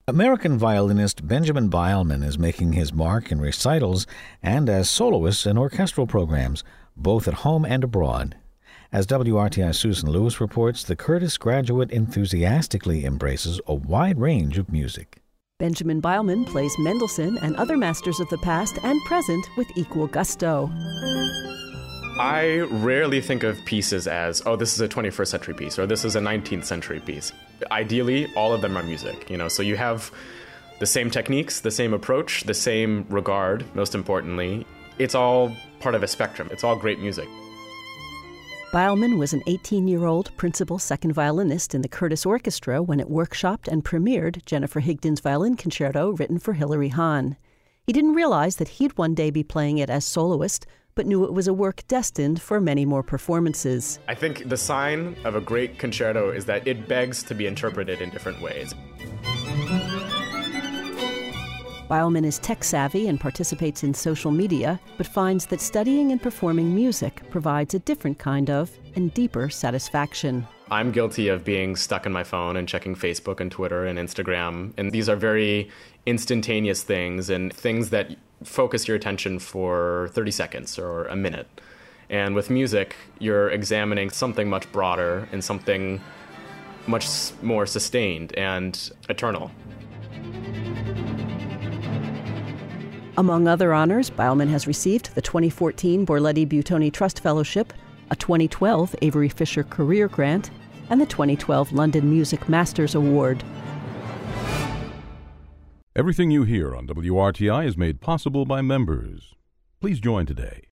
American violinist Benjamin Beilman is making his mark in recitals and as soloist in orchestral programs, both at home and abroad. As WRTI's Susan Lewis reports, the Curtis graduate enthusiastically embraces a wide range of music. Benjamin Beilman plays Mendelssohn and other masters of the past and present with equal gusto. I rarely think of pieces as, oh, this is a 21st century piece, or this is a 19th century piece. Ideally, all of them are music, so you have the same techniques, the same approach, the same regard, most importantly. It's all part of a spectrum. It's all great music. Beilman was an 18-year-old principal second violinist in the Curtis Orchestra when it workshopped and premiered Jennifer Higdon's violin concerto written for Hilary Hahn. He didn't realize that he'd one day be playing it as soloist, but knew it was a work destined for many more performances. I think the sign of a great concerto is that it begs to be interpreted in different ways. Beilman is tech-savvy and participates in social media, but finds that studying and performing music provides a different kind of and deeper satisfaction. I'm guilty of being stuck on my phone and checking Facebook and Twitter and Instagram, and these are very instantaneous things and things that focus your attention for 30 seconds or a minute. And with music, you're examining something much broader and something much more sustained and eternal. Among other honors, Beilman has received the 2014 Borletti Butoni Trust Fellowship, a 2012 Avery Fisher Career Grant, and the 2012 London Music Masters Award. Everything you hear on WRTI is made possible by members. Please join today